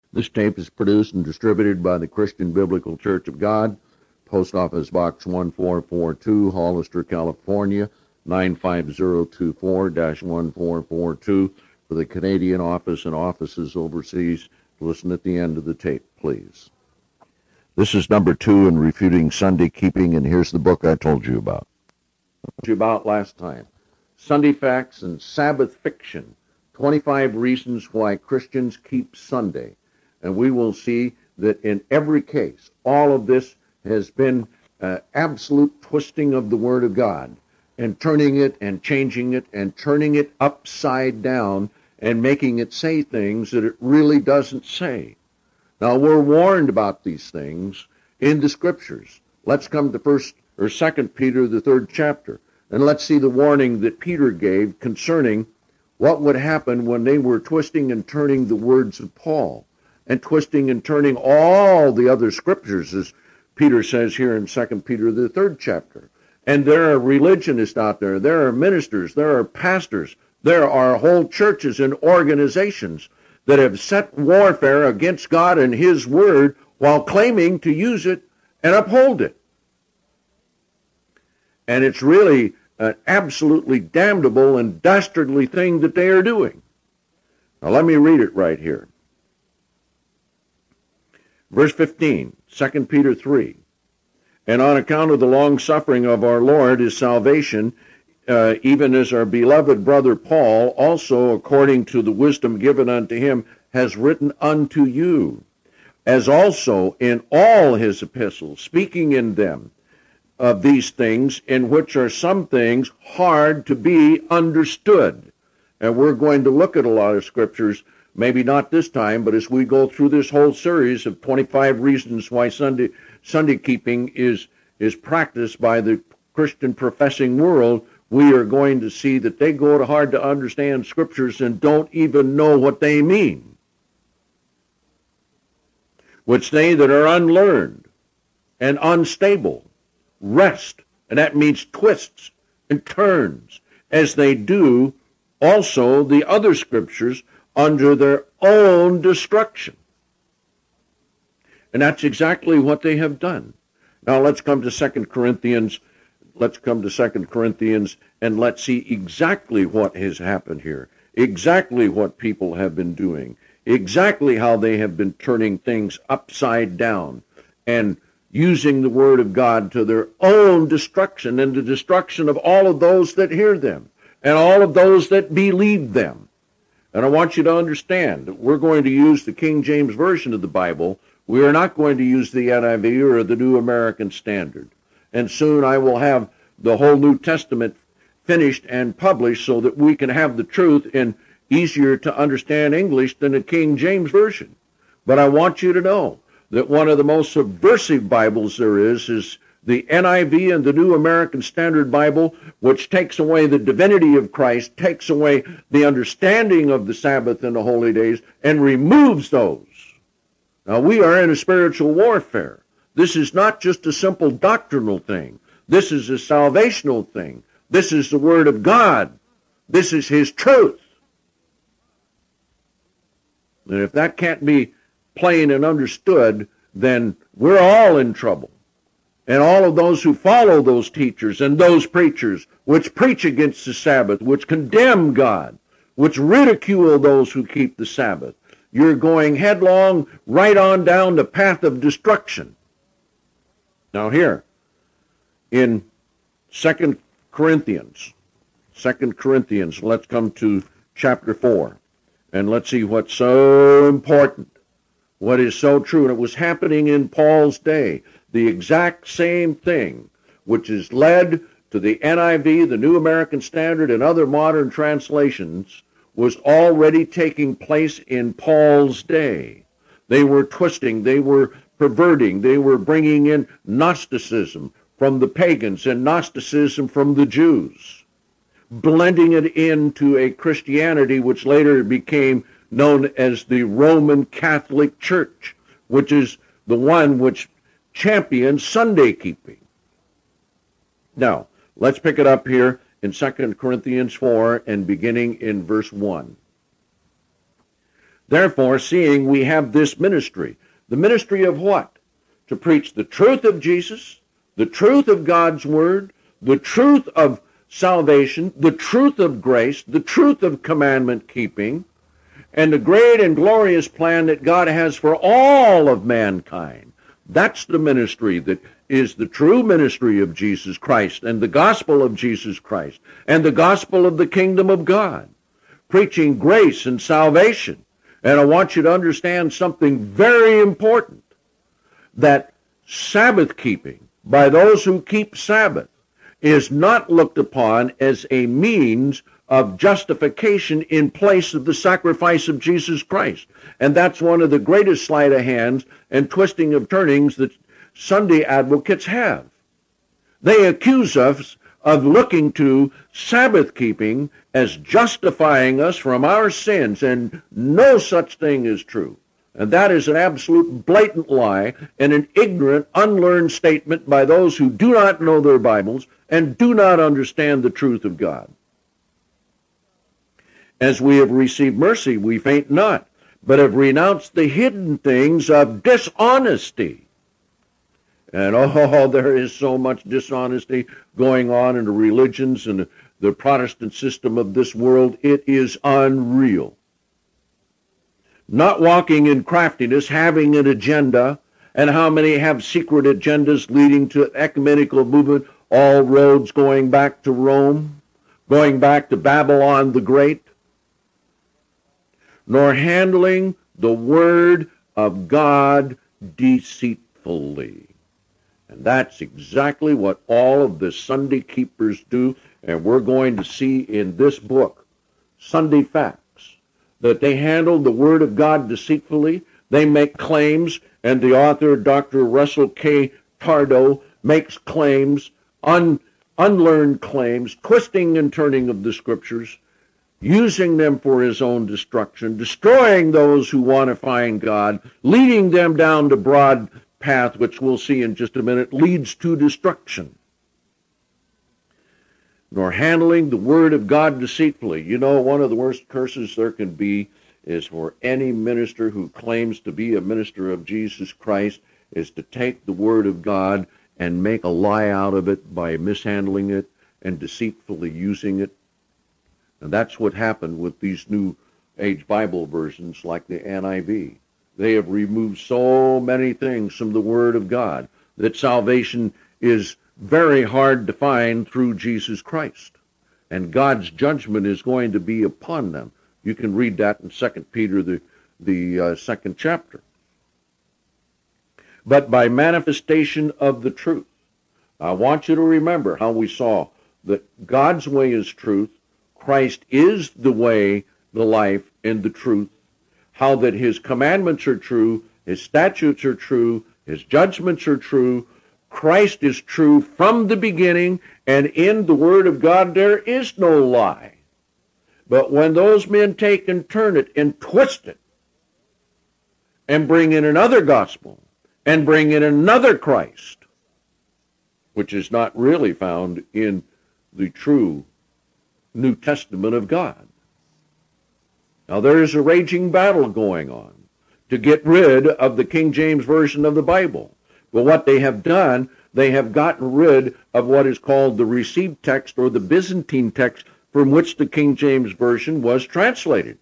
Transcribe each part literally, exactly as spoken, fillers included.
This tape is produced and distributed by the Christian Biblical Church of God, Post Office Box one four four two, Hollister, California, nine five zero two four dash one four four two. For the Canadian office and offices overseas, listen at the end of the tape, please. This is number two in refuting Sunday keeping, and here's the book I told you about. Told you about last time. Sunday Facts and Sabbath Fiction, twenty-five Reasons Why Christians Keep Sunday. And we will see that in every case, all of this has been uh, absolute twisting of the Word of God, and turning it and changing it and turning it upside down and making it say things that it really doesn't say. Now, we're warned about these things in the Scriptures. Let's come to First or Second Peter, the third chapter, and let's see the warning that Peter gave concerning what would happen when they were twisting and turning the words of Paul, and twisting and turning all the other Scriptures, as Peter says here in Second Peter, the third chapter. And there are religionists out there, there are ministers, there are pastors, there are whole churches and organizations that have set warfare against God and His Word while claiming to use it and uphold it. And it's really an absolutely damnable and dastardly thing that they are doing. Now let me read it right here. Verse fifteen, Second Peter three. And on account of the long-suffering of our Lord is salvation, uh, even as our beloved brother Paul, also according to the wisdom given unto him, has written unto you, as also in all his epistles, speaking in them of these things, in which are some things hard to be understood. And we're going to look at a lot of scriptures, maybe not this time, but as we go through this whole series of twenty-five reasons why Sunday Sunday keeping is is practiced by the Christian professing world, we are going to see that they go to hard to understand scriptures and don't even know what they mean. Which they that are unlearned and unstable rest, and that means twists and turns, as they do also the other scriptures under their own destruction. And that's exactly what they have done. Now let's come to Second Corinthians. Let's come to Second Corinthians and let's see exactly what has happened here. Exactly what people have been doing. Exactly how they have been turning things upside down and using the Word of God to their own destruction and the destruction of all of those that hear them and all of those that believe them. And I want you to understand that we're going to use the King James Version of the Bible. We are not going to use the N I V or the New American Standard. And soon I will have the whole New Testament finished and published so that we can have the truth in easier to understand English than the King James Version. But I want you to know that one of the most subversive Bibles there is is the N I V and the New American Standard Bible, which takes away the divinity of Christ, takes away the understanding of the Sabbath and the holy days, and removes those. Now, we are in a spiritual warfare. This is not just a simple doctrinal thing. This is a salvational thing. This is the Word of God. This is His truth. And if that can't be plain and understood, then we're all in trouble. And all of those who follow those teachers and those preachers which preach against the Sabbath, which condemn God, which ridicule those who keep the Sabbath, you're going headlong right on down the path of destruction. Now here, in Second Corinthians, Second Corinthians, let's come to chapter four, and let's see what's so important, what is so true. And it was happening in Paul's day, the exact same thing, which has led to the N I V, the New American Standard, and other modern translations, was already taking place in Paul's day. They were twisting, they were perverting, they were bringing in Gnosticism from the pagans and Gnosticism from the Jews, blending it into a Christianity which later became known as the Roman Catholic Church, which is the one which champions Sunday keeping. Now, let's pick it up here in Second Corinthians four and beginning in verse one. Therefore, seeing we have this ministry, the ministry of what? To preach the truth of Jesus, the truth of God's Word, the truth of salvation, the truth of grace, the truth of commandment keeping, and the great and glorious plan that God has for all of mankind. That's the ministry that is the true ministry of Jesus Christ and the gospel of Jesus Christ and the gospel of the kingdom of God, preaching grace and salvation. And I want you to understand something very important, that Sabbath keeping by those who keep Sabbath is not looked upon as a means of justification in place of the sacrifice of Jesus Christ. And that's one of the greatest sleight of hands and twisting of turnings that Sunday advocates have. They accuse us of looking to Sabbath keeping as justifying us from our sins, and no such thing is true. And that is an absolute blatant lie and an ignorant, unlearned statement by those who do not know their Bibles and do not understand the truth of God. As we have received mercy, we faint not, but have renounced the hidden things of dishonesty. And oh, there is so much dishonesty going on in the religions and the Protestant system of this world. It is unreal. Not walking in craftiness, having an agenda, and how many have secret agendas leading to ecumenical movement, all roads going back to Rome, going back to Babylon the Great, nor handling the word of God deceitfully. And that's exactly what all of the Sunday keepers do, and we're going to see in this book, Sunday Facts, that they handle the Word of God deceitfully. They make claims, and the author, Doctor Russell K. Tardo, makes claims, un, unlearned claims, twisting and turning of the Scriptures, using them for his own destruction, destroying those who want to find God, leading them down the broad path, which we'll see in just a minute, leads to destruction. Nor handling the word of God deceitfully. You know, one of the worst curses there can be is for any minister who claims to be a minister of Jesus Christ is to take the word of God and make a lie out of it by mishandling it and deceitfully using it. And that's what happened with these new age Bible versions like the N I V. They have removed so many things from the Word of God that salvation is very hard to find through Jesus Christ. And God's judgment is going to be upon them. You can read that in Second Peter, the, the uh, second chapter. But by manifestation of the truth. I want you to remember how we saw that God's way is truth. Christ is the way, the life, and the truth. How that his commandments are true, his statutes are true, his judgments are true. Christ is true from the beginning, and in the Word of God there is no lie. But when those men take and turn it and twist it, and bring in another gospel, and bring in another Christ, which is not really found in the true New Testament of God. Now there is a raging battle going on to get rid of the King James Version of the Bible. But what they have done, they have gotten rid of what is called the received text or the Byzantine text from which the King James Version was translated.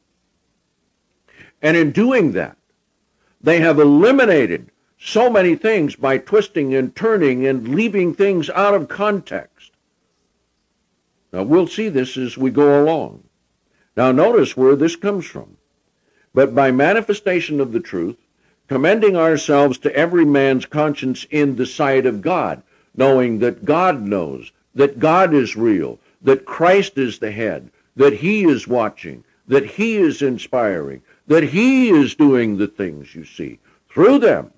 And in doing that, they have eliminated so many things by twisting and turning and leaving things out of context. Now we'll see this as we go along. Now notice where this comes from. But by manifestation of the truth, commending ourselves to every man's conscience in the sight of God, knowing that God knows, that God is real, that Christ is the head, that he is watching, that he is inspiring, that he is doing the things you see through them.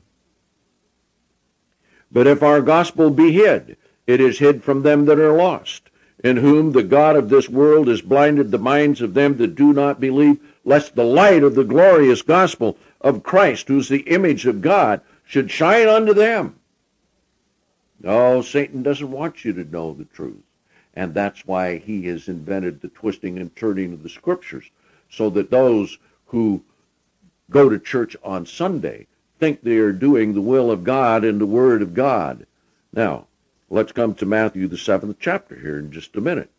But if our gospel be hid, it is hid from them that are lost, in whom the God of this world has blinded the minds of them that do not believe, lest the light of the glorious gospel of Christ, who's the image of God, should shine unto them. No, Satan doesn't want you to know the truth. And that's why he has invented the twisting and turning of the Scriptures, so that those who go to church on Sunday think they are doing the will of God and the Word of God. Now, let's come to Matthew, the seventh chapter here in just a minute.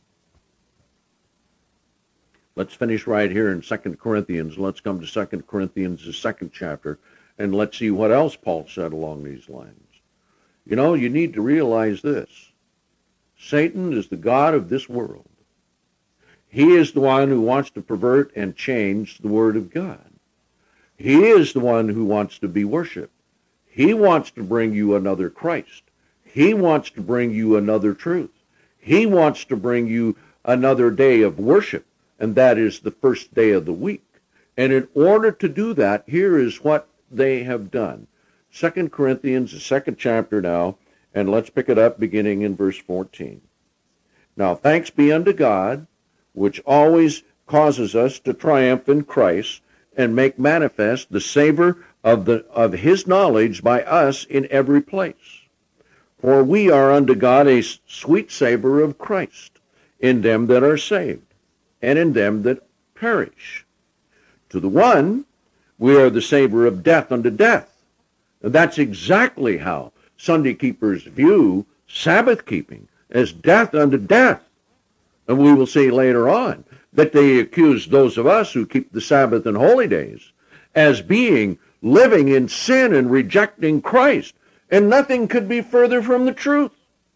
Let's finish right here in Second Corinthians. Let's come to Second Corinthians, the second chapter, and let's see what else Paul said along these lines. You know, you need to realize this. Satan is the god of this world. He is the one who wants to pervert and change the Word of God. He is the one who wants to be worshipped. He wants to bring you another Christ. He wants to bring you another truth. He wants to bring you another day of worship, and that is the first day of the week. And in order to do that, here is what they have done. Second Corinthians, the second chapter now, and let's pick it up beginning in verse fourteen. Now thanks be unto God, which always causes us to triumph in Christ, and make manifest the savor of the of his knowledge by us in every place. For we are unto God a sweet savor of Christ in them that are saved, and in them that perish. To the one, we are the savor of death unto death. And that's exactly how Sunday keepers view Sabbath keeping, as death unto death. And we will see later on that they accuse those of us who keep the Sabbath and holy days as being living in sin and rejecting Christ. And nothing could be further from the truth.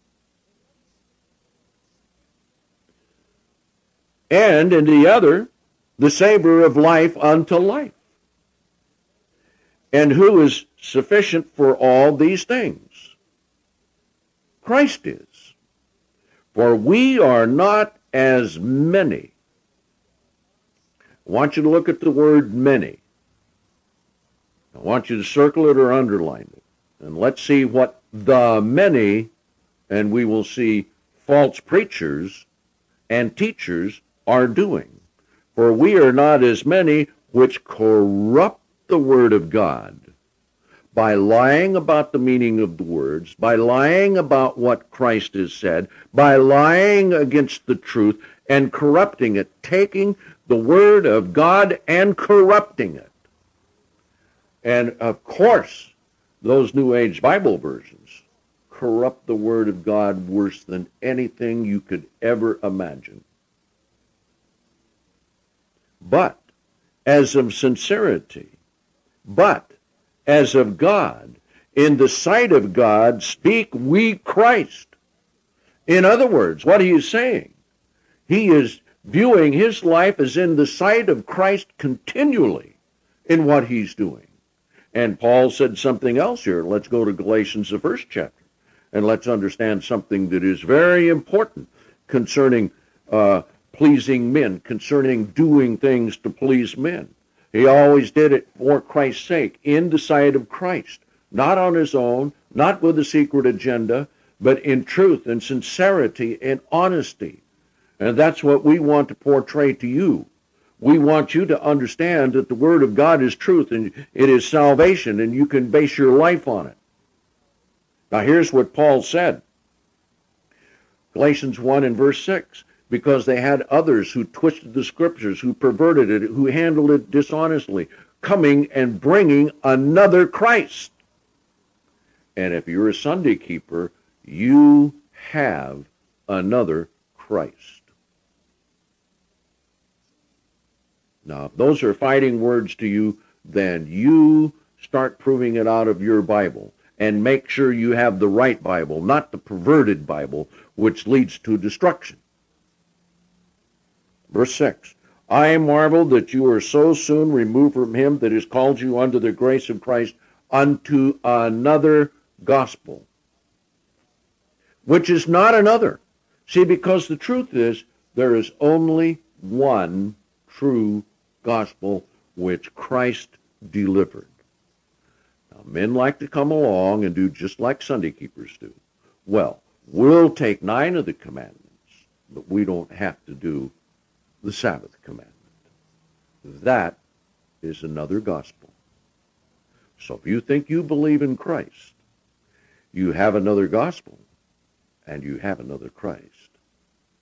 And in the other, the savor of life unto life. And who is sufficient for all these things? Christ is. For we are not as many. I want you to look at the word many. I want you to circle it or underline it. And let's see what the many, and we will see false preachers and teachers are doing. For we are not as many which corrupt the word of God by lying about the meaning of the words, by lying about what Christ has said, by lying against the truth and corrupting it, taking the word of God and corrupting it. And of course, those New Age Bible versions corrupt the word of God worse than anything you could ever imagine. But as of sincerity, but as of God, in the sight of God, speak we Christ. In other words, what he is saying, he is viewing his life as in the sight of Christ continually in what he's doing. And Paul said something else here. Let's go to Galatians, the first chapter, and let's understand something that is very important concerning uh, pleasing men, concerning doing things to please men. He always did it for Christ's sake, in the sight of Christ, not on his own, not with a secret agenda, but in truth and sincerity and honesty. And that's what we want to portray to you. We want you to understand that the Word of God is truth and it is salvation, and you can base your life on it. Now here's what Paul said. Galatians one and verse six. Because they had others who twisted the scriptures, who perverted it, who handled it dishonestly, coming and bringing another Christ. And if you're a Sunday keeper, you have another Christ. Now, if those are fighting words to you, then you start proving it out of your Bible. And make sure you have the right Bible, not the perverted Bible, which leads to destruction. Verse six, I marvel that you are so soon removed from him that has called you unto the grace of Christ unto another gospel, which is not another. See, because the truth is, there is only one true gospel which Christ delivered. Now, men like to come along and do just like Sunday keepers do. Well, we'll take nine of the commandments, but we don't have to do the Sabbath commandment. That is another gospel. So if you think you believe in Christ, you have another gospel, and you have another Christ.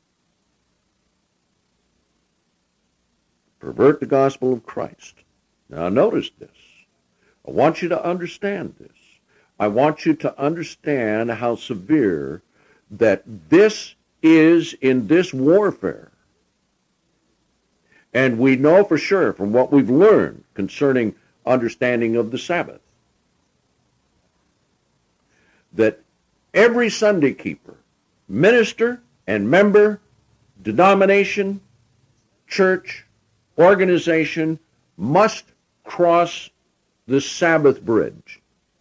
Pervert the gospel of Christ, Now notice this. I want you to understand this. I want you to understand how severe that this is in this warfare. And we know for sure from what we've learned concerning understanding of the Sabbath that every Sunday keeper, minister and member, denomination, church, organization must cross the Sabbath bridge.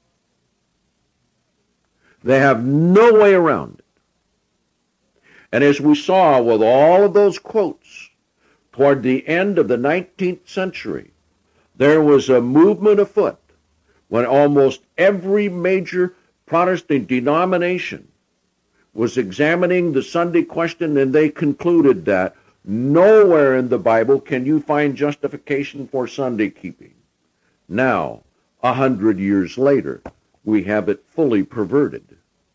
They have no way around it. And as we saw with all of those quotes, toward the end of the nineteenth century, there was a movement afoot when almost every major Protestant denomination was examining the Sunday question, and they concluded that nowhere in the Bible can you find justification for Sunday keeping. Now, a hundred years later, we have it fully perverted.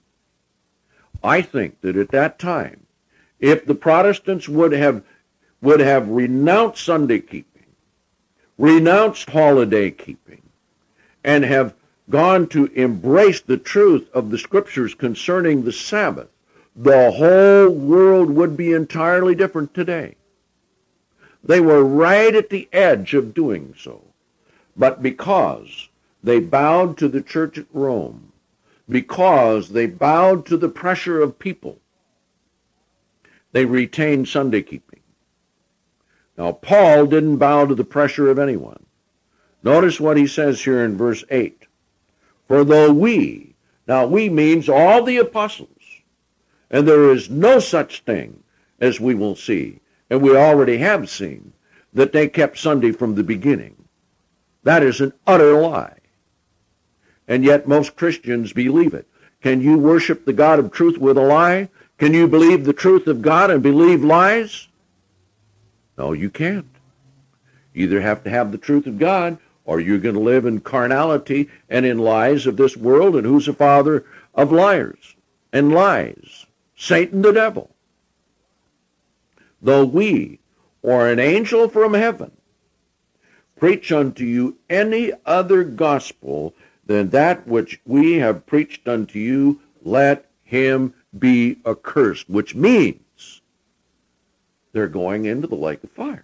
I think that at that time, if the Protestants would have would have renounced Sunday keeping, renounced holiday keeping, and have gone to embrace the truth of the Scriptures concerning the Sabbath, the whole world would be entirely different today. They were right at the edge of doing so. But because they bowed to the church at Rome, because they bowed to the pressure of people, they retained Sunday keeping. Now, Paul didn't bow to the pressure of anyone. Notice what he says here in verse eight. For though we, now we means all the apostles, and there is no such thing as we will see, and we already have seen, that they kept Sunday from the beginning. That is an utter lie. And yet most Christians believe it. Can you worship the God of truth with a lie? Can you believe the truth of God and believe lies? No, you can't. You either have to have the truth of God, or you're going to live in carnality and in lies of this world. And who's the father of liars and lies? Satan the devil. Though we, or an angel from heaven, preach unto you any other gospel than that which we have preached unto you, let him be accursed, which means they're going into the lake of fire.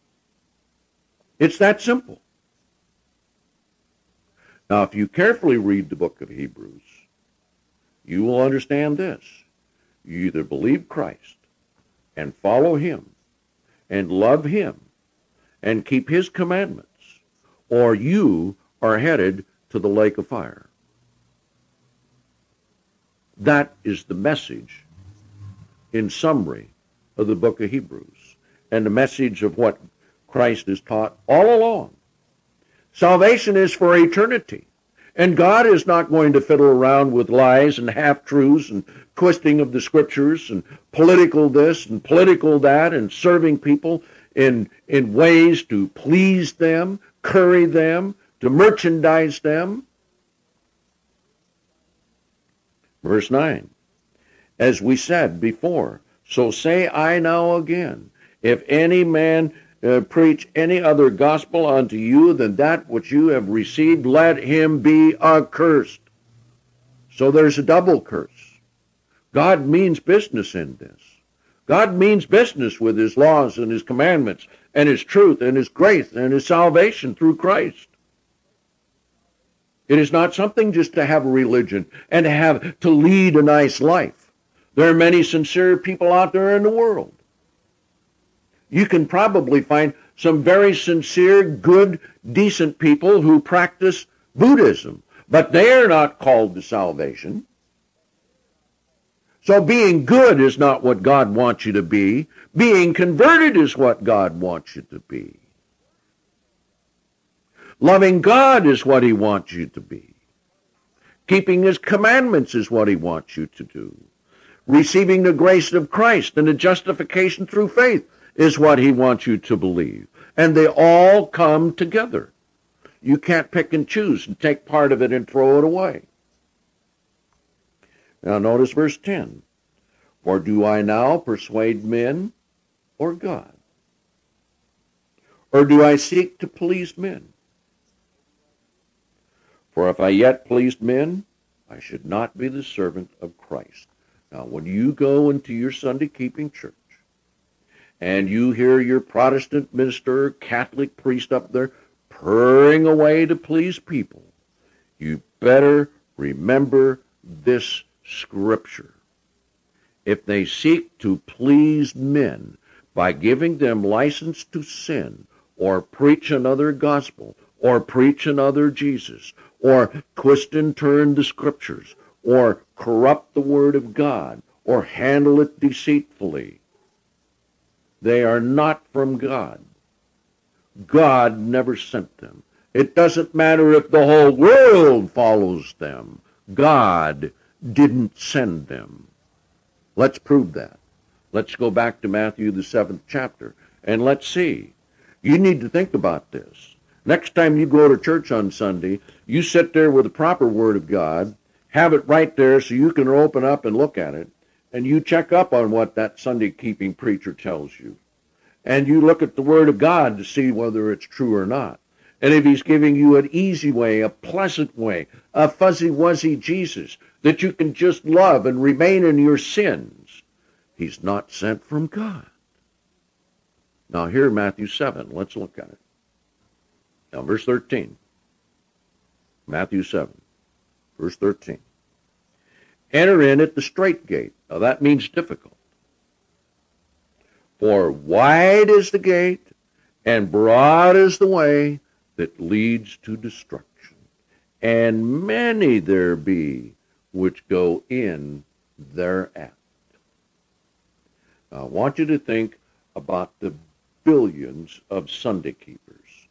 It's that simple. Now, if you carefully read the book of Hebrews, you will understand this. You either believe Christ and follow him and love him and keep his commandments, or you are headed to the lake of fire. That is the message, in summary, of the book of Hebrews, and the message of what Christ has taught all along. Salvation is for eternity, and God is not going to fiddle around with lies and half-truths and twisting of the Scriptures and political this and political that and serving people in, in ways to please them, curry them, to merchandise them. Verse nine, as we said before, so say I now again, if any man uh, preach any other gospel unto you than that which you have received, let him be accursed. So there's a double curse. God means business in this. God means business with his laws and his commandments and his truth and his grace and his salvation through Christ. It is not something just to have a religion and to have to lead a nice life. There are many sincere people out there in the world. You can probably find some very sincere, good, decent people who practice Buddhism, but they are not called to salvation. So being good is not what God wants you to be. Being converted is what God wants you to be. Loving God is what he wants you to be. Keeping his commandments is what he wants you to do. Receiving the grace of Christ and the justification through faith is what he wants you to believe. And they all come together. You can't pick and choose and take part of it and throw it away. Now notice verse ten. For do I now persuade men or God? Or do I seek to please men? For if I yet pleased men, I should not be the servant of Christ. Now, when you go into your Sunday-keeping church, and you hear your Protestant minister, Catholic priest up there purring away to please people, you better remember this scripture. If they seek to please men by giving them license to sin, or preach another gospel, or preach another Jesus, or twist and turn the scriptures, or corrupt the word of God, or handle it deceitfully, they are not from God. God never sent them. It doesn't matter if the whole world follows them. God didn't send them. Let's prove that. Let's go back to Matthew, the seventh chapter, and let's see. You need to think about this. Next time you go to church on Sunday, you sit there with the proper Word of God, have it right there so you can open up and look at it, and you check up on what that Sunday-keeping preacher tells you. And you look at the Word of God to see whether it's true or not. And if he's giving you an easy way, a pleasant way, a fuzzy-wuzzy Jesus that you can just love and remain in your sins, he's not sent from God. Now here, Matthew seven, let's look at it. Now, verse thirteen. Matthew seven, verse thirteen. Enter in at the strait gate. Now that means difficult. For wide is the gate, and broad is the way that leads to destruction, and many there be which go in thereat. Now, I want you to think about the billions of Sunday keepers.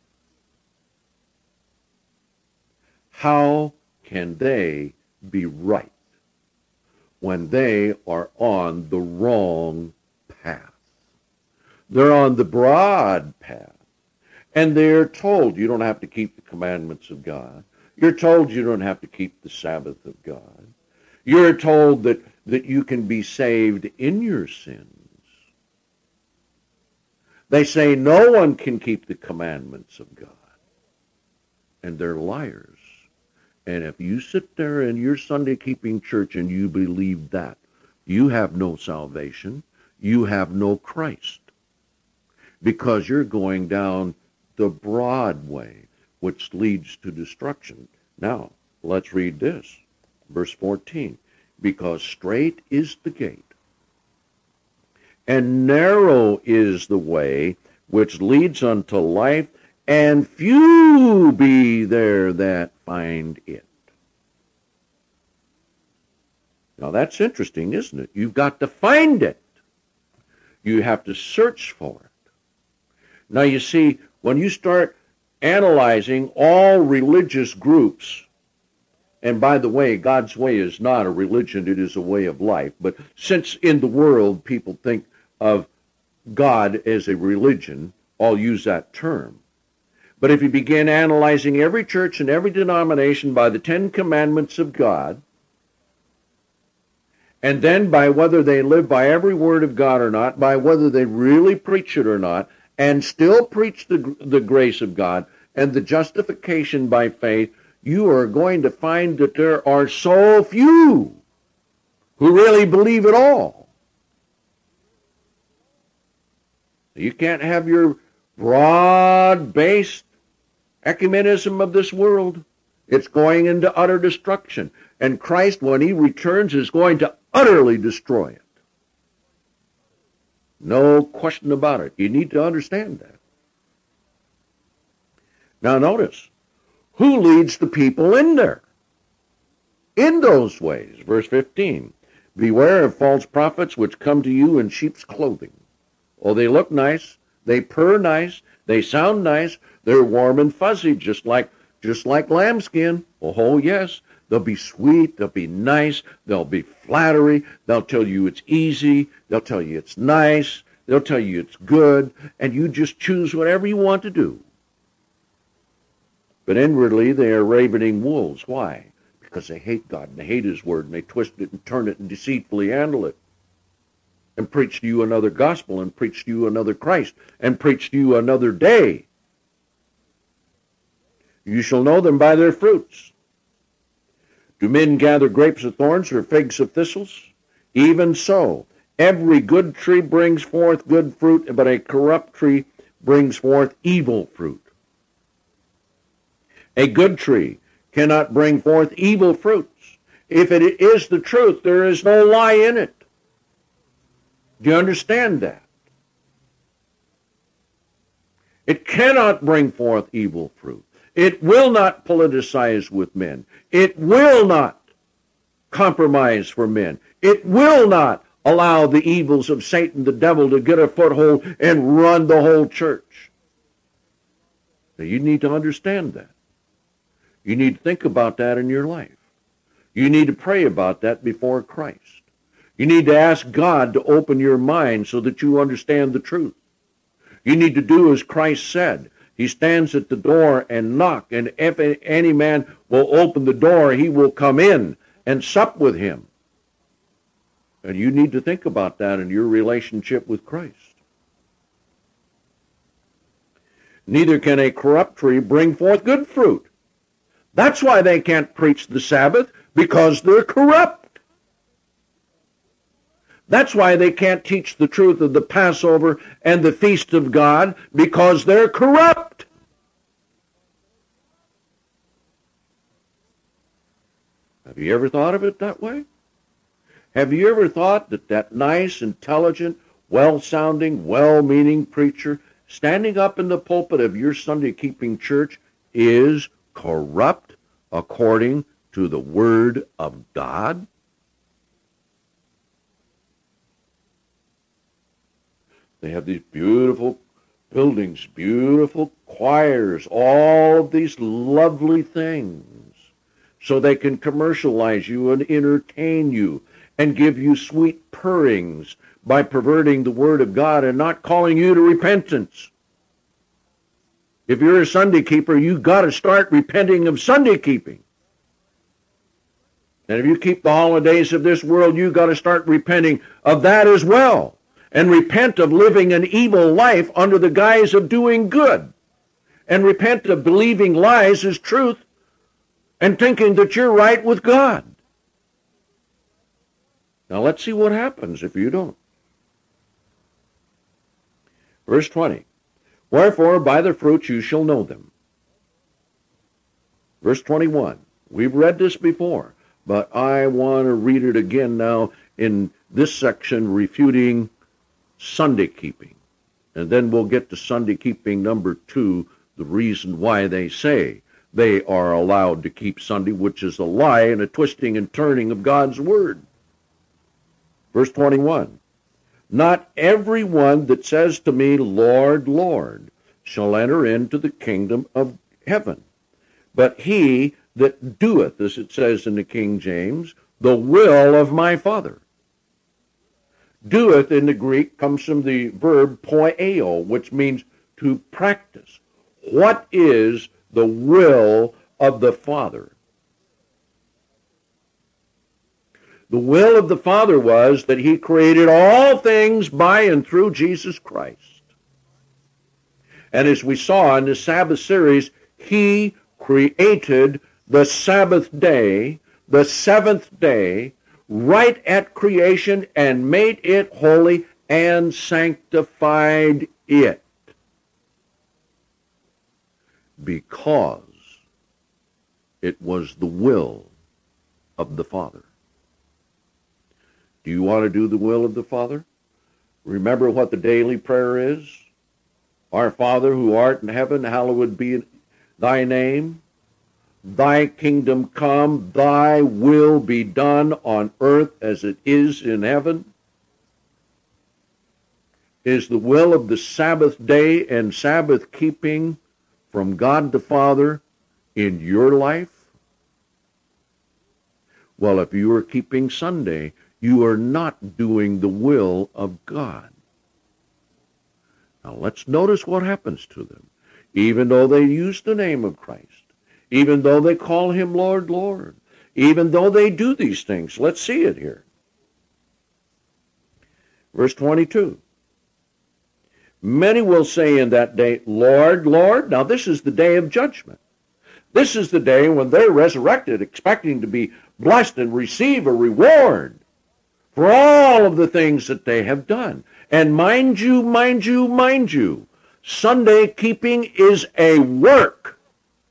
How can they be right when they are on the wrong path? They're on the broad path, and they're told you don't have to keep the commandments of God. You're told you don't have to keep the Sabbath of God. You're told that, that you can be saved in your sins. They say no one can keep the commandments of God. And they're liars. And if you sit there in your Sunday-keeping church and you believe that, you have no salvation. You have no Christ. Because you're going down the broad way, which leads to destruction. Now, let's read this. Verse fourteen. Because strait is the gate, and narrow is the way which leads unto life, and few be there that find it. Now that's interesting, isn't it? You've got to find it. You have to search for it. Now you see, when you start analyzing all religious groups, and by the way, God's way is not a religion, it is a way of life. But since in the world people think of God as a religion, I'll use that term. But if you begin analyzing every church and every denomination by the Ten Commandments of God, and then by whether they live by every word of God or not, by whether they really preach it or not, and still preach the, the grace of God and the justification by faith, you are going to find that there are so few who really believe it all. You can't have your broad-based ecumenism of this world. It's going into utter destruction. And Christ, when he returns, is going to utterly destroy it. No question about it. You need to understand that. Now notice, who leads the people in there? In those ways. Verse fifteen. Beware of false prophets which come to you in sheep's clothing. Oh, they look nice. They purr nice. They sound nice. They're warm and fuzzy, just like just like lambskin. Oh, yes. They'll be sweet. They'll be nice. They'll be flattery. They'll tell you it's easy. They'll tell you it's nice. They'll tell you it's good. And you just choose whatever you want to do. But inwardly, they are ravening wolves. Why? Because they hate God and they hate his word and they twist it and turn it and deceitfully handle it. And preach to you another gospel and preach to you another Christ and preach to you another day. You shall know them by their fruits. Do men gather grapes of thorns or figs of thistles? Even so, every good tree brings forth good fruit, but a corrupt tree brings forth evil fruit. A good tree cannot bring forth evil fruits. If it is the truth, there is no lie in it. Do you understand that? It cannot bring forth evil fruit. It will not politicize with men. It will not compromise for men. It will not allow the evils of Satan, the devil, to get a foothold and run the whole church. Now, you need to understand that. You need to think about that in your life. You need to pray about that before Christ. You need to ask God to open your mind so that you understand the truth. You need to do as Christ said. He stands at the door and knock, and if any man will open the door, he will come in and sup with him. And you need to think about that in your relationship with Christ. Neither can a corrupt tree bring forth good fruit. That's why they can't preach the Sabbath, because they're corrupt. That's why they can't teach the truth of the Passover and the feast of God, because they're corrupt. Have you ever thought of it that way? Have you ever thought that that nice, intelligent, well-sounding, well-meaning preacher standing up in the pulpit of your Sunday-keeping church is corrupt according to the Word of God? They have these beautiful buildings, beautiful choirs, all of these lovely things, so they can commercialize you and entertain you and give you sweet purrings by perverting the Word of God and not calling you to repentance. If you're a Sunday keeper, you've got to start repenting of Sunday keeping. And if you keep the holidays of this world, you've got to start repenting of that as well. And repent of living an evil life under the guise of doing good. And repent of believing lies as truth and thinking that you're right with God. Now let's see what happens if you don't. Verse twenty. Wherefore by their fruits you shall know them. Verse twenty-one. We've read this before, but I want to read it again now in this section refuting Sunday keeping. And then we'll get to Sunday keeping number two, the reason why they say they are allowed to keep Sunday, which is a lie and a twisting and turning of God's word. Verse twenty-one. Not every one that says to me, Lord, Lord, shall enter into the kingdom of heaven, but he that doeth, as it says in the King James, the will of my Father. Doeth in the Greek comes from the verb poieo, which means to practice. What is the will of the Father? The will of the Father was that he created all things by and through Jesus Christ. And as we saw in the Sabbath series, he created the Sabbath day, the seventh day, right at creation, and made it holy and sanctified it. Because it was the will of the Father. Do you want to do the will of the Father? Remember what the daily prayer is? Our Father who art in heaven, hallowed be thy name. Thy kingdom come, thy will be done on earth as it is in heaven. Is the will of the Sabbath day and Sabbath keeping from God the Father in your life? Well, if you are keeping Sunday, you are not doing the will of God. Now let's notice what happens to them. Even though they use the name of Christ, even though they call him Lord, Lord, even though they do these things. Let's see it here. Verse twenty-two. Many will say in that day, Lord, Lord. Now this is the day of judgment. This is the day when they're resurrected, expecting to be blessed and receive a reward for all of the things that they have done. And mind you, mind you, mind you, Sunday keeping is a work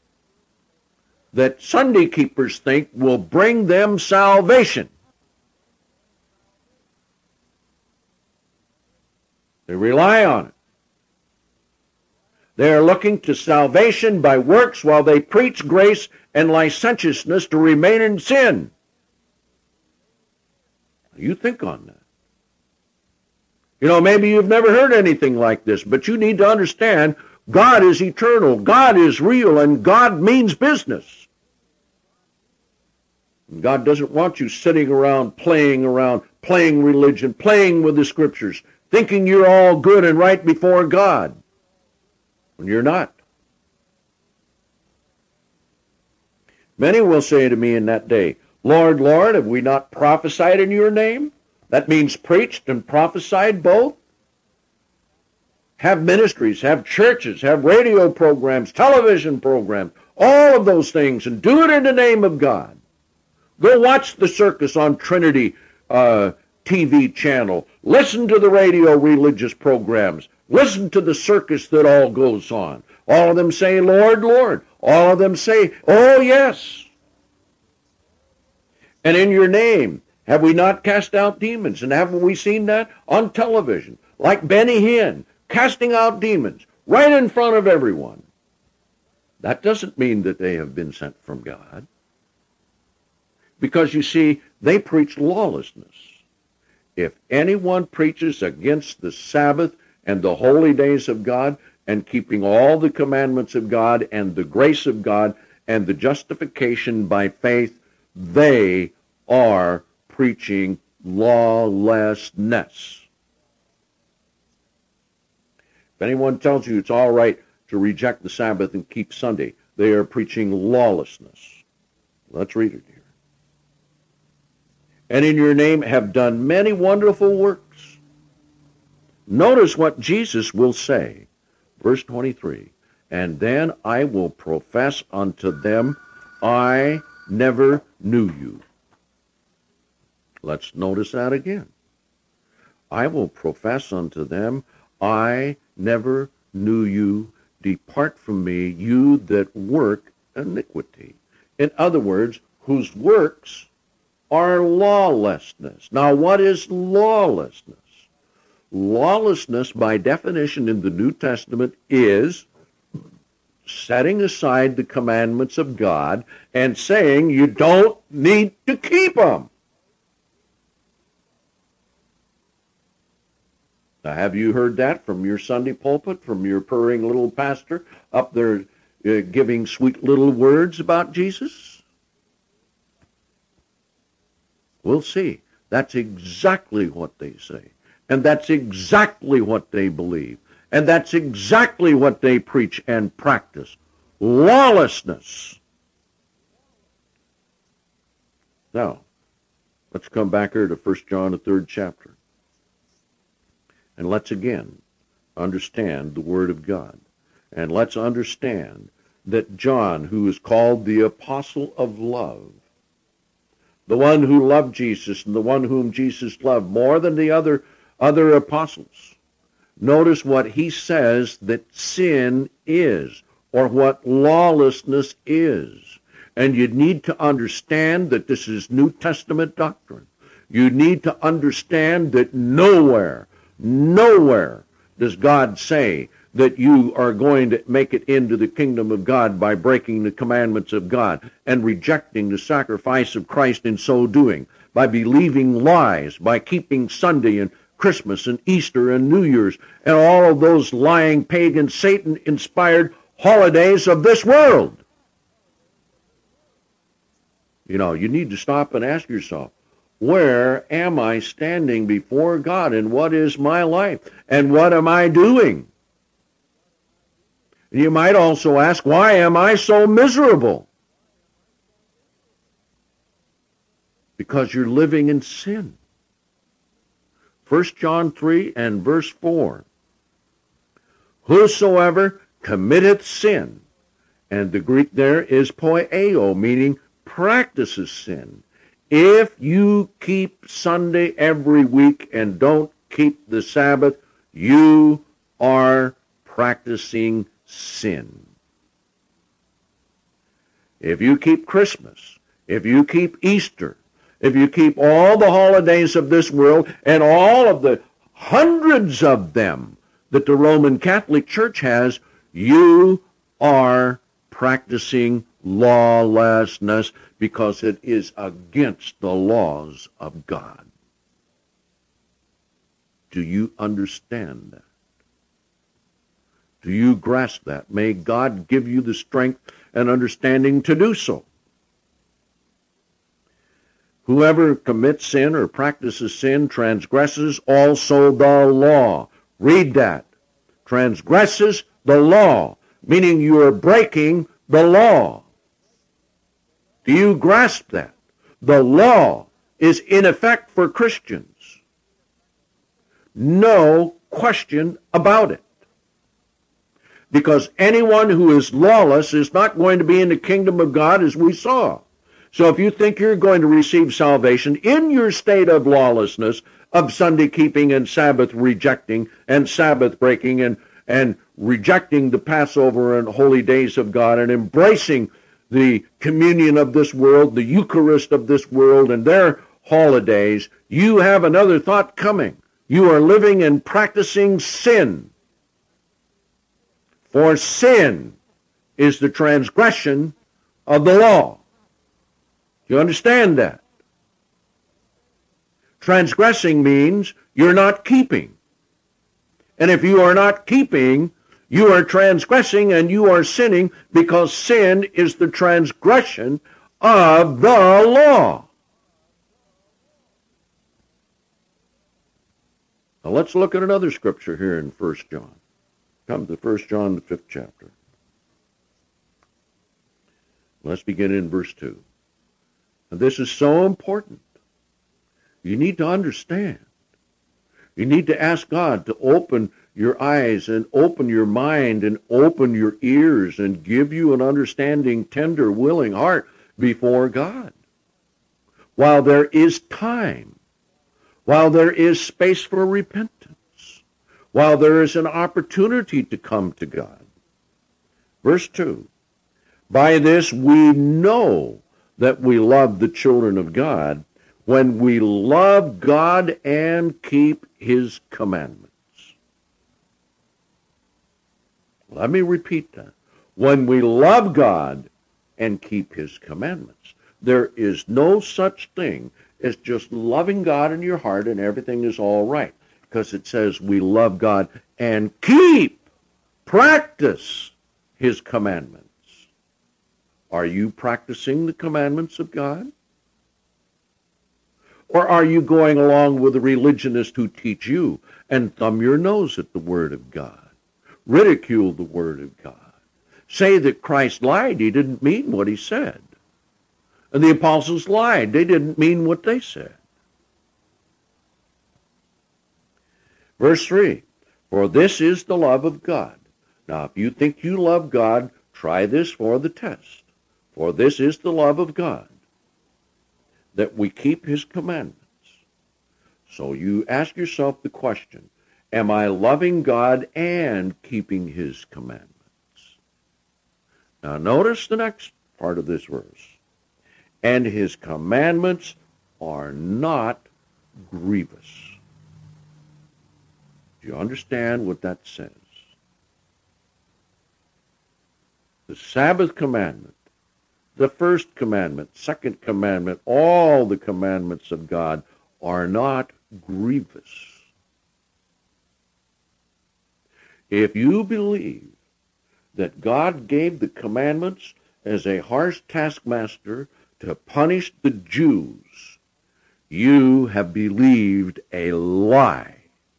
that Sunday keepers think will bring them salvation. They rely on it. They are looking to salvation by works while they preach grace and licentiousness to remain in sin. You think on that. You know, maybe you've never heard anything like this, but you need to understand God is eternal, God is real, and God means business. God doesn't want you sitting around, playing around, playing religion, playing with the Scriptures, thinking you're all good and right before God, when you're not. Many will say to me in that day, Lord, Lord, have we not prophesied in your name? That means preached and prophesied both. Have ministries, have churches, have radio programs, television programs, all of those things, and do it in the name of God. Go watch the circus on Trinity uh, T V channel. Listen to the radio religious programs. Listen to the circus that all goes on. All of them say, Lord, Lord. All of them say, oh, yes. And in your name, have we not cast out demons? And haven't we seen that on television? Like Benny Hinn, casting out demons right in front of everyone. That doesn't mean that they have been sent from God. Because, you see, they preach lawlessness. If anyone preaches against the Sabbath and the holy days of God and keeping all the commandments of God and the grace of God and the justification by faith, they are preaching lawlessness. If anyone tells you it's all right to reject the Sabbath and keep Sunday, they are preaching lawlessness. Let's read it here. And in your name have done many wonderful works. Notice what Jesus will say. Verse twenty-three. And then I will profess unto them, I never knew you. Let's notice that again. I will profess unto them, I never knew you. Depart from me, you that work iniquity. In other words, whose works are lawlessness. Now, what is lawlessness? Lawlessness, by definition in the New Testament, is setting aside the commandments of God and saying you don't need to keep them. Now, have you heard that from your Sunday pulpit, from your purring little pastor up there uh, giving sweet little words about Jesus? We'll see. That's exactly what they say. And that's exactly what they believe. And that's exactly what they preach and practice. Lawlessness. Now, let's come back here to First John, the third chapter. And let's again understand the Word of God. And let's understand that John, who is called the Apostle of Love, the one who loved Jesus and the one whom Jesus loved more than the other, other apostles, notice what he says that sin is, or what lawlessness is. And you need to understand that this is New Testament doctrine. You need to understand that nowhere, nowhere does God say that you are going to make it into the kingdom of God by breaking the commandments of God and rejecting the sacrifice of Christ in so doing, by believing lies, by keeping Sunday and Christmas and Easter and New Year's and all of those lying, pagan, Satan-inspired holidays of this world. You know, you need to stop and ask yourself, where am I standing before God, and what is my life, and what am I doing? You might also ask, why am I so miserable? Because you're living in sin. First John three and verse four. Whosoever committeth sin And the Greek there is poieo, meaning practices sin. If you keep Sunday every week and don't keep the Sabbath, you are practicing sin. If you keep Christmas, if you keep Easter, if you keep all the holidays of this world and all of the hundreds of them that the Roman Catholic Church has, you are practicing lawlessness because it is against the laws of God. Do you understand that? Do you grasp that? May God give you the strength and understanding to do so. Whoever commits sin or practices sin transgresses also the law. Read that. Transgresses the law, meaning you are breaking the law. Do you grasp that? The law is in effect for Christians. No question about it. Because anyone who is lawless is not going to be in the kingdom of God, as we saw. So if you think you're going to receive salvation in your state of lawlessness, of Sunday keeping and Sabbath rejecting and Sabbath breaking and, and rejecting the Passover and holy days of God and embracing the communion of this world, the Eucharist of this world and their holidays, you have another thought coming. You are living and practicing sin. For sin is the transgression of the law. Do you understand that? Transgressing means you're not keeping. And if you are not keeping, you are transgressing and you are sinning, because sin is the transgression of the law. Now let's look at another scripture here in First John. Come to First John, the fifth chapter. Let's begin in verse two. And this is so important. You need to understand. You need to ask God to open your eyes and open your mind and open your ears and give you an understanding, tender, willing heart before God. While there is time, while there is space for repentance, while there is an opportunity to come to God. Verse two, by this we know that we love the children of God, when we love God and keep his commandments. Let me repeat that. When we love God and keep his commandments. There is no such thing as just loving God in your heart and everything is all right. Because it says we love God and keep, practice his commandments. Are you practicing the commandments of God? Or are you going along with the religionists who teach you and thumb your nose at the Word of God, ridicule the Word of God, say that Christ lied, he didn't mean what he said, and the apostles lied, they didn't mean what they said? Verse three, for this is the love of God. Now, if you think you love God, try this for the test. For this is the love of God, that we keep his commandments. So you ask yourself the question, am I loving God and keeping his commandments? Now notice the next part of this verse. And his commandments are not grievous. Do you understand what that says? The Sabbath commandment, the first commandment, second commandment, all the commandments of God are not grievous. If you believe that God gave the commandments as a harsh taskmaster to punish the Jews, you have believed a lie.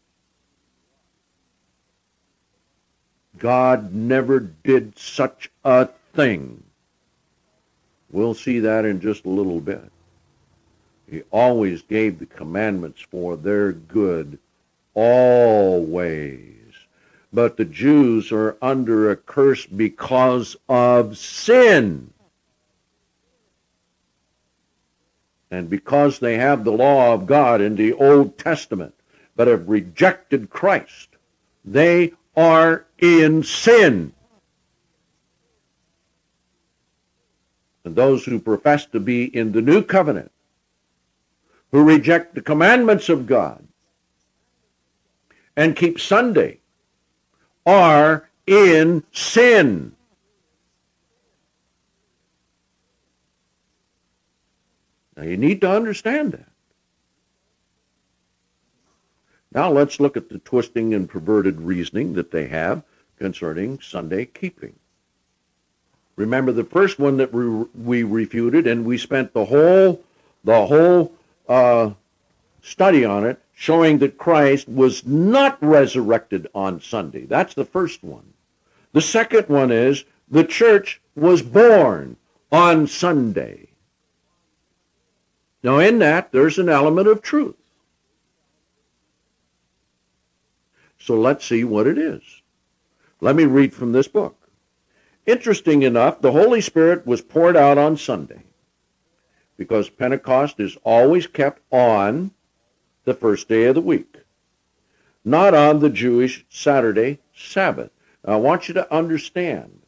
God never did such a thing. We'll see that in just a little bit. He always gave the commandments for their good, always. but the Jews are under a curse because of sin. And because they have the law of God in the Old Testament, but have rejected Christ, they are in sin. And those who profess to be in the new covenant, who reject the commandments of God and keep Sunday, are in sin. Now you need to understand that. Now let's look at the twisting and perverted reasoning that they have concerning Sunday keeping. Remember the first one that we, we refuted, and we spent the whole the whole uh, study on it, showing that Christ was not resurrected on Sunday. That's the first one. The second one is the church was born on Sunday. Now in that, there's an element of truth. So let's see what it is. Let me read from this book. Interesting enough, the Holy Spirit was poured out on Sunday because Pentecost is always kept on the first day of the week, not on the Jewish Saturday Sabbath. Now, I want you to understand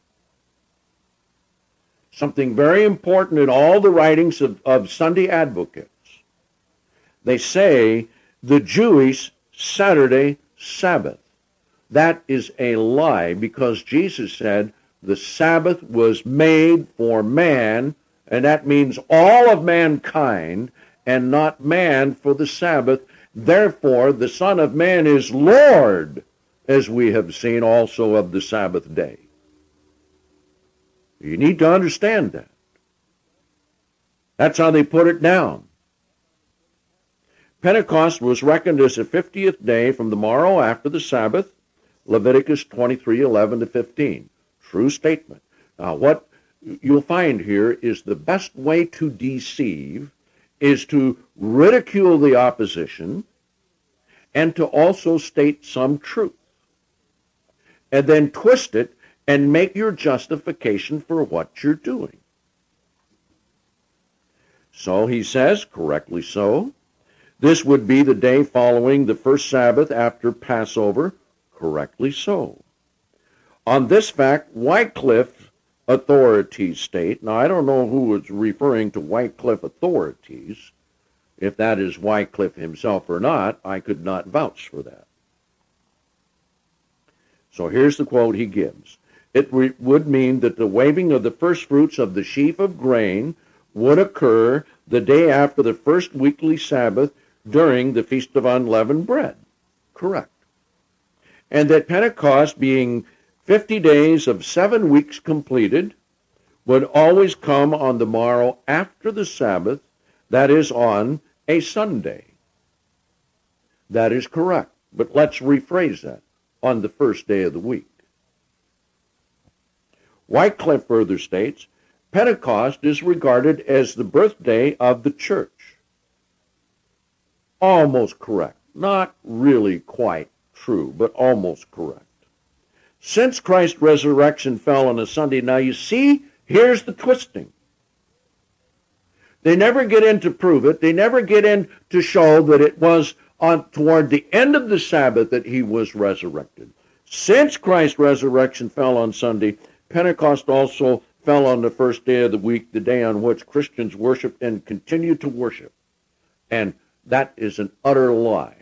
something very important in all the writings of, of Sunday advocates. They say the Jewish Saturday Sabbath. That is a lie, because Jesus said the Sabbath was made for man, and that means all of mankind, and not man for the Sabbath. Therefore, the Son of Man is Lord, as we have seen also of the Sabbath day. You need to understand that. That's how they put it down. Pentecost was reckoned as the fiftieth day from the morrow after the Sabbath, Leviticus twenty-three, eleven to fifteen. True statement. Now, what you'll find here is the best way to deceive is to ridicule the opposition and to also state some truth, and then twist it and make your justification for what you're doing. So he says, correctly so, this would be the day following the first Sabbath after Passover. Correctly so. On this fact, Wycliffe authorities state, now I don't know who is referring to Wycliffe authorities, if that is Wycliffe himself or not, I could not vouch for that. So here's the quote he gives. It re- would mean that the waving of the first fruits of the sheaf of grain would occur the day after the first weekly Sabbath during the Feast of Unleavened Bread. Correct. And that Pentecost, being fifty days of seven weeks completed, would always come on the morrow after the Sabbath, that is, on a Sunday. That is correct. But let's rephrase that. On the first day of the week. Wycliffe further states, Pentecost is regarded as the birthday of the church. Almost correct. Not really quite true, but almost correct. Since Christ's resurrection fell on a Sunday, now you see, here's the twisting. They never get in to prove it. They never get in to show that it was on toward the end of the Sabbath that he was resurrected. Since Christ's resurrection fell on Sunday, Pentecost also fell on the first day of the week, the day on which Christians worship and continue to worship. And that is an utter lie.